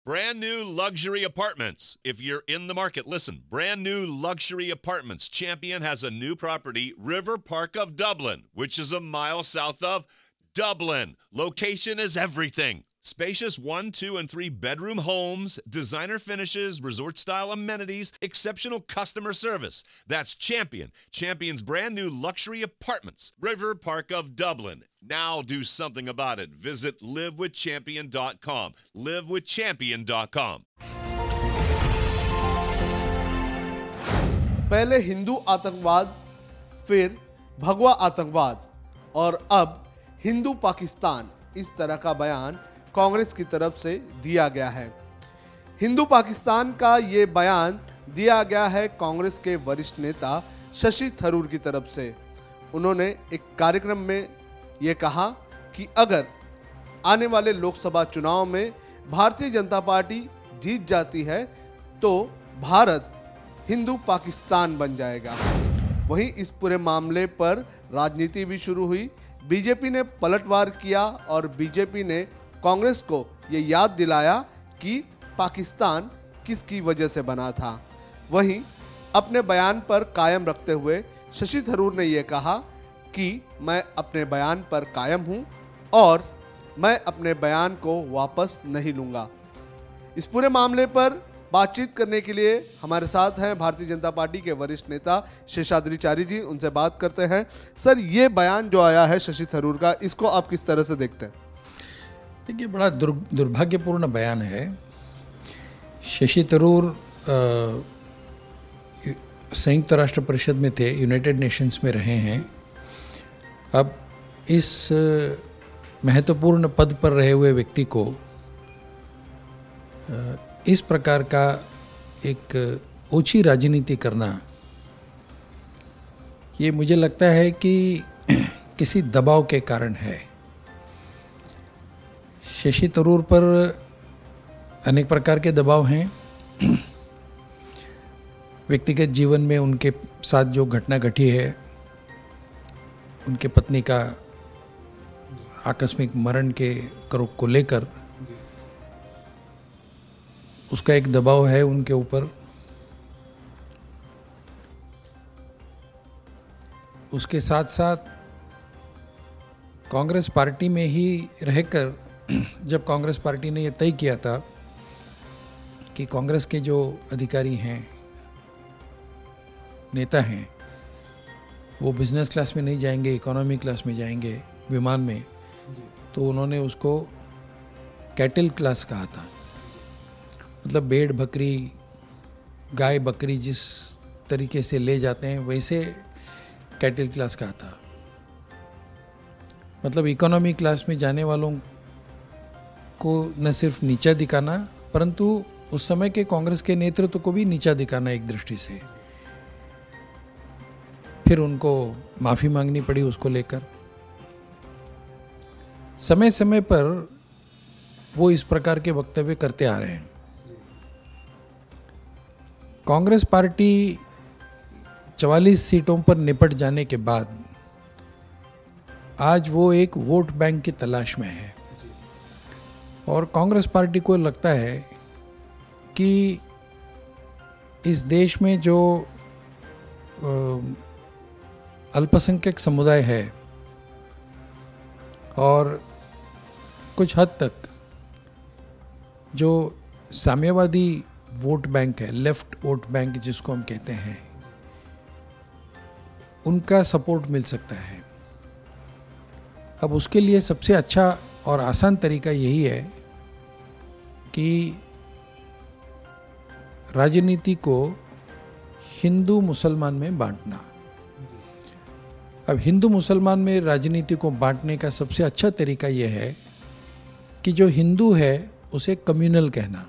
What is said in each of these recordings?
Brand new luxury apartments. If you're in the market, listen. Brand new luxury apartments. Champion has a new property, River Park of Dublin, which is a mile south of Dublin. Location is everything. Spacious 1, 2, and 3 bedroom homes, designer finishes, resort-style amenities, exceptional customer service. That's Champion. Champion's brand new luxury apartments, River Park of Dublin. Now do something about it. Visit livewithchampion.com. livewithchampion.com. पहले हिंदू आतंकवाद, फिर भगवा आतंकवाद और अब हिंदू पाकिस्तान, इस तरह का बयान कांग्रेस की तरफ से दिया गया है। हिंदू पाकिस्तान का ये बयान दिया गया है कांग्रेस के वरिष्ठ नेता शशि थरूर की तरफ से। उन्होंने एक कार्यक्रम में ये कहा कि अगर आने वाले लोकसभा चुनाव में भारतीय जनता पार्टी जीत जाती है तो भारत हिंदू पाकिस्तान बन जाएगा। वहीं इस पूरे मामले पर राजनीति भी शुरू हुई। बीजेपी ने पलटवार किया और बीजेपी ने कांग्रेस को ये याद दिलाया कि पाकिस्तान किसकी वजह से बना था। वहीं अपने बयान पर कायम रखते हुए शशि थरूर ने यह कहा कि मैं अपने बयान पर कायम हूं और मैं अपने बयान को वापस नहीं लूंगा। इस पूरे मामले पर बातचीत करने के लिए हमारे साथ हैं भारतीय जनता पार्टी के वरिष्ठ नेता शेषाद्रिचारी जी। उनसे बात करते हैं। सर, ये बयान जो आया है शशि थरूर का, इसको आप किस तरह से देखते हैं? देखिए, बड़ा दुर्भाग्यपूर्ण बयान है। शशि थरूर संयुक्त राष्ट्र परिषद में थे, यूनाइटेड नेशंस में रहे हैं। अब इस महत्वपूर्ण पद पर रहे हुए व्यक्ति को इस प्रकार का एक ऊंची राजनीति करना, ये मुझे लगता है कि किसी दबाव के कारण है। शशि थरूर पर अनेक प्रकार के दबाव हैं। व्यक्तिगत जीवन में उनके साथ जो घटना घटी है, उनके पत्नी का आकस्मिक मरण के को लेकर उसका एक दबाव है उनके ऊपर। उसके साथ साथ कांग्रेस पार्टी में ही रहकर, जब कांग्रेस पार्टी ने यह तय किया था कि कांग्रेस के जो अधिकारी हैं, नेता हैं, वो बिजनेस क्लास में नहीं जाएंगे, इकोनॉमी क्लास में जाएंगे विमान में, तो उन्होंने उसको कैटल क्लास कहा था। मतलब भेड़ बकरी, गाय बकरी जिस तरीके से ले जाते हैं वैसे कैटल क्लास कहा था। मतलब इकोनॉमी क्लास में जाने वालों को न सिर्फ नीचा दिखाना, परंतु उस समय के कांग्रेस के नेतृत्व को भी नीचा दिखाना एक दृष्टि से। फिर उनको माफ़ी मांगनी पड़ी उसको लेकर। समय समय पर वो इस प्रकार के वक्तव्य करते आ रहे हैं। कांग्रेस पार्टी 44 सीटों पर निपट जाने के बाद आज वो एक वोट बैंक की तलाश में है और कांग्रेस पार्टी को लगता है कि इस देश में जो अल्पसंख्यक समुदाय है और कुछ हद तक जो साम्यवादी वोट बैंक है, लेफ्ट वोट बैंक जिसको हम कहते हैं, उनका सपोर्ट मिल सकता है। अब उसके लिए सबसे अच्छा और आसान तरीका यही है कि राजनीति को हिंदू मुसलमान में बांटना। अब हिंदू मुसलमान में राजनीति को बांटने का सबसे अच्छा तरीका यह है कि जो हिंदू है उसे कम्युनल कहना,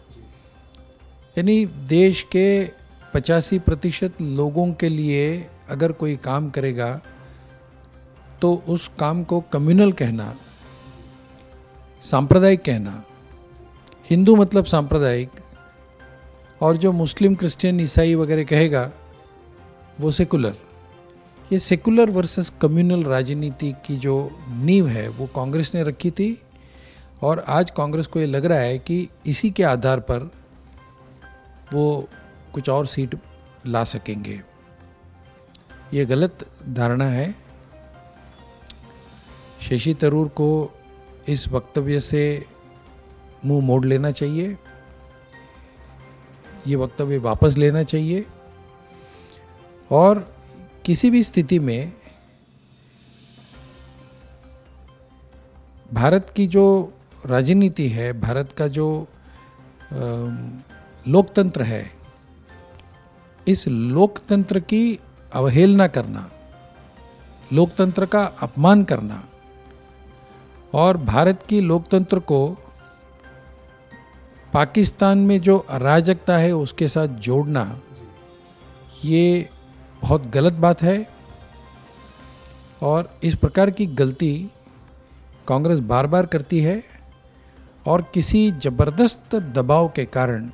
यानी देश के 85% लोगों के लिए अगर कोई काम करेगा तो उस काम को कम्युनल कहना, सांप्रदायिक कहना। हिंदू मतलब सांप्रदायिक, और जो मुस्लिम, क्रिश्चियन, ईसाई वगैरह कहेगा वो सेकुलर। ये सेकुलर वर्सेस कम्युनल राजनीति की जो नींव है वो कांग्रेस ने रखी थी और आज कांग्रेस को ये लग रहा है कि इसी के आधार पर वो कुछ और सीट ला सकेंगे। ये गलत धारणा है। शशि थरूर को इस वक्तव्य से मुंह मोड़ लेना चाहिए, ये वक्तव्य वापस लेना चाहिए और किसी भी स्थिति में भारत की जो राजनीति है, भारत का जो लोकतंत्र है, इस लोकतंत्र की अवहेलना करना, लोकतंत्र का अपमान करना और भारत की लोकतंत्र को पाकिस्तान में जो अराजकता है उसके साथ जोड़ना, ये बहुत गलत बात है। और इस प्रकार की गलती कांग्रेस बार बार करती है और किसी जबरदस्त दबाव के कारण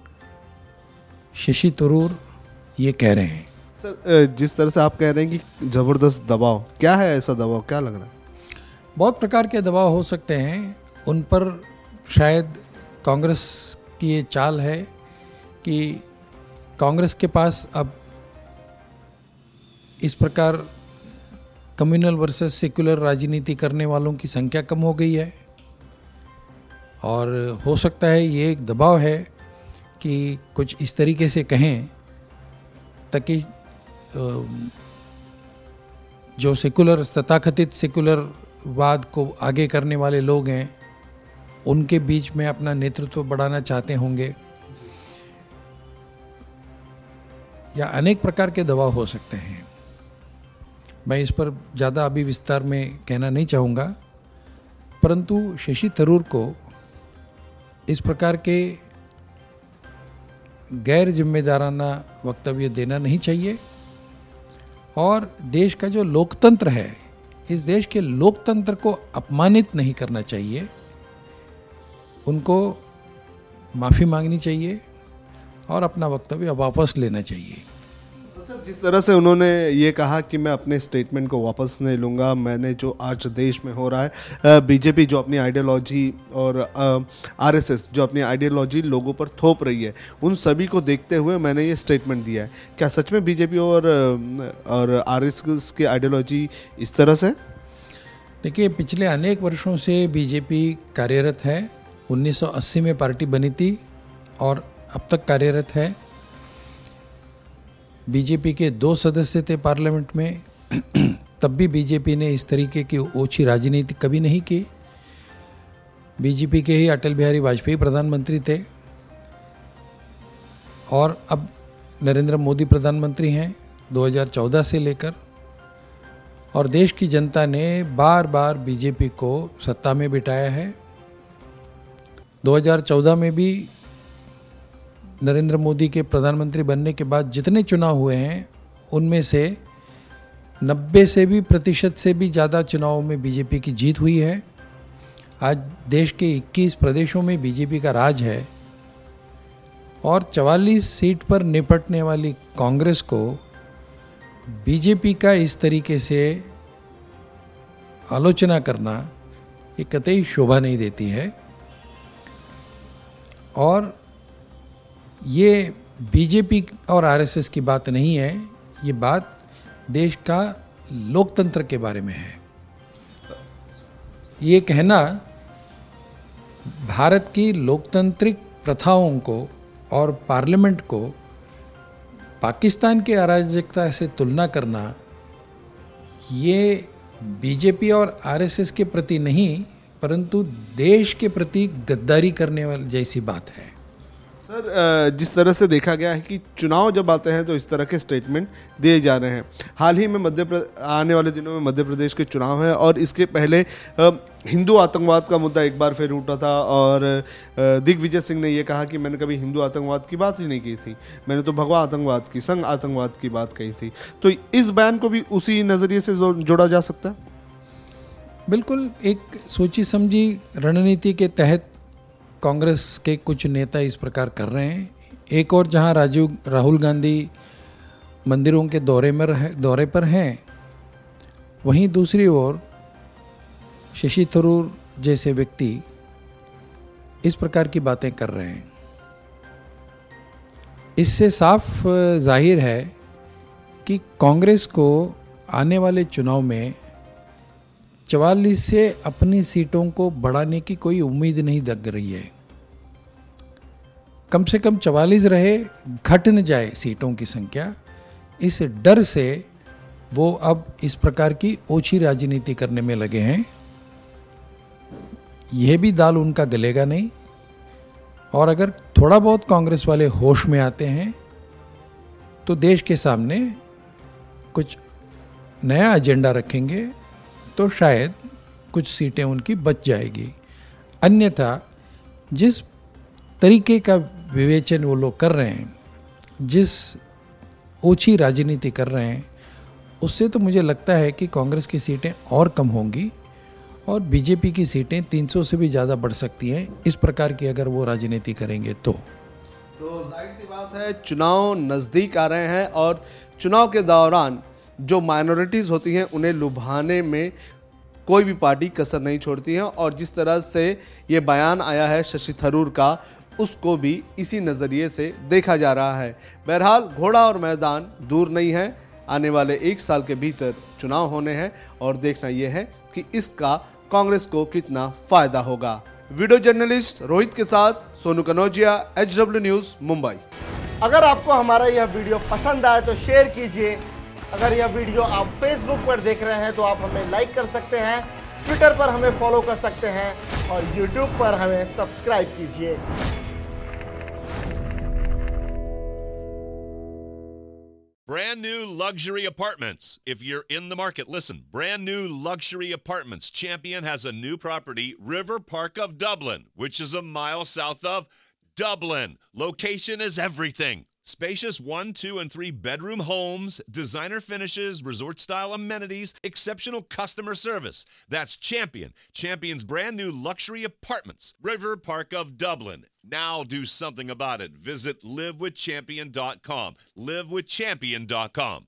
शशि थरूर ये कह रहे हैं। सर, जिस तरह से आप कह रहे हैं कि जबरदस्त दबाव, क्या है ऐसा दबाव, क्या लग रहा है? बहुत प्रकार के दबाव हो सकते हैं। उन पर शायद कांग्रेस की ये चाल है कि कांग्रेस के पास अब इस प्रकार कम्युनल वर्सेस सेक्युलर राजनीति करने वालों की संख्या कम हो गई है और हो सकता है ये एक दबाव है कि कुछ इस तरीके से कहें ताकि जो सेकुलर, तथाकथित सेकुलरवाद को आगे करने वाले लोग हैं उनके बीच में अपना नेतृत्व बढ़ाना चाहते होंगे, या अनेक प्रकार के दबाव हो सकते हैं। मैं इस पर ज़्यादा अभी विस्तार में कहना नहीं चाहूँगा, परंतु शशि थरूर को इस प्रकार के गैर जिम्मेदाराना वक्तव्य देना नहीं चाहिए और देश का जो लोकतंत्र है, इस देश के लोकतंत्र को अपमानित नहीं करना चाहिए। उनको माफ़ी मांगनी चाहिए और अपना वक्तव्य वापस लेना चाहिए। सर, जिस तरह से उन्होंने ये कहा कि मैं अपने स्टेटमेंट को वापस नहीं लूँगा, मैंने जो आज देश में हो रहा है, बीजेपी जो अपनी आइडियोलॉजी और आरएसएस जो अपनी आइडियोलॉजी लोगों पर थोप रही है, उन सभी को देखते हुए मैंने ये स्टेटमेंट दिया है। क्या सच में बीजेपी और आरएसएस की आइडियोलॉजी इस तरह से? देखिए, पिछले अनेक वर्षों से बीजेपी कार्यरत है। 1980 में पार्टी बनी थी और अब तक कार्यरत है। बीजेपी के 2 सदस्य थे पार्लियामेंट में, तब भी बीजेपी ने इस तरीके की ओछी राजनीति कभी नहीं की। बीजेपी के ही अटल बिहारी वाजपेयी प्रधानमंत्री थे और अब नरेंद्र मोदी प्रधानमंत्री हैं 2014 से लेकर, और देश की जनता ने बार बार बीजेपी को सत्ता में बिठाया है। 2014 में भी नरेंद्र मोदी के प्रधानमंत्री बनने के बाद जितने चुनाव हुए हैं उनमें से 90 से भी प्रतिशत से भी ज़्यादा चुनावों में बीजेपी की जीत हुई है। आज देश के 21 प्रदेशों में बीजेपी का राज है और 44 सीट पर निपटने वाली कांग्रेस को बीजेपी का इस तरीके से आलोचना करना ये कतई शोभा नहीं देती है। और ये बीजेपी और आरएसएस की बात नहीं है, ये बात देश का लोकतंत्र के बारे में है। ये कहना भारत की लोकतांत्रिक प्रथाओं को और पार्लियामेंट को पाकिस्तान के अराजकता से तुलना करना, ये बीजेपी और आरएसएस के प्रति नहीं परंतु देश के प्रति गद्दारी करने वाली जैसी बात है। सर, जिस तरह से देखा गया है कि चुनाव जब आते हैं तो इस तरह के स्टेटमेंट दिए जा रहे हैं। हाल ही में आने वाले दिनों में मध्य प्रदेश के चुनाव है और इसके पहले हिंदू आतंकवाद का मुद्दा एक बार फिर उठा था और दिग्विजय सिंह ने यह कहा कि मैंने कभी हिंदू आतंकवाद की बात ही नहीं की थी, मैंने तो भगवा आतंकवाद की, संघ आतंकवाद की बात कही थी। तो इस बयान को भी उसी नज़रिए से जोड़ा जा सकता है? बिल्कुल, एक सोची समझी रणनीति के तहत कांग्रेस के कुछ नेता इस प्रकार कर रहे हैं। एक और जहां राहुल गांधी मंदिरों के दौरे पर हैं, वहीं दूसरी ओर शशि थरूर जैसे व्यक्ति इस प्रकार की बातें कर रहे हैं। इससे साफ जाहिर है कि कांग्रेस को आने वाले चुनाव में 44 से अपनी सीटों को बढ़ाने की कोई उम्मीद नहीं लग रही है। कम से कम 44 रहे, घट न जाए सीटों की संख्या, इस डर से वो अब इस प्रकार की ओछी राजनीति करने में लगे हैं। यह भी दाल उनका गलेगा नहीं, और अगर थोड़ा बहुत कांग्रेस वाले होश में आते हैं तो देश के सामने कुछ नया एजेंडा रखेंगे तो शायद कुछ सीटें उनकी बच जाएगी। अन्यथा जिस तरीके का विवेचन वो लोग कर रहे हैं, जिस ओछी राजनीति कर रहे हैं, उससे तो मुझे लगता है कि कांग्रेस की सीटें और कम होंगी और बीजेपी की सीटें 300 से भी ज़्यादा बढ़ सकती हैं, इस प्रकार की अगर वो राजनीति करेंगे तो जाहिर सी बात है, चुनाव नज़दीक आ रहे हैं और चुनाव के दौरान जो माइनॉरिटीज़ होती हैं उन्हें लुभाने में कोई भी पार्टी कसर नहीं छोड़ती है। और जिस तरह से ये बयान आया है शशि थरूर का, उसको भी इसी नज़रिए से देखा जा रहा है। बहरहाल घोड़ा और मैदान दूर नहीं है, आने वाले 1 साल के भीतर चुनाव होने हैं और देखना यह है कि इसका कांग्रेस को कितना फायदा होगा। वीडियो जर्नलिस्ट रोहित के साथ सोनू कनौजिया, HW न्यूज़, मुंबई। अगर आपको हमारा यह वीडियो पसंद आए तो शेयर कीजिए। अगर यह वीडियो आप फेसबुक पर देख रहे हैं तो आप हमें लाइक कर सकते हैं, ट्विटर पर हमें फॉलो कर सकते हैं और यूट्यूब पर हमें सब्सक्राइब कीजिए। Brand new luxury apartments. If you're in the market, listen. Brand new luxury apartments. Champion has a new property, River Park of Dublin, which is a mile south of Dublin. Location is everything. Spacious 1, 2, and 3 bedroom homes, designer finishes, resort-style amenities, exceptional customer service. That's Champion. Champion's brand new luxury apartments, River Park of Dublin. Now do something about it. Visit livewithchampion.com. Livewithchampion.com.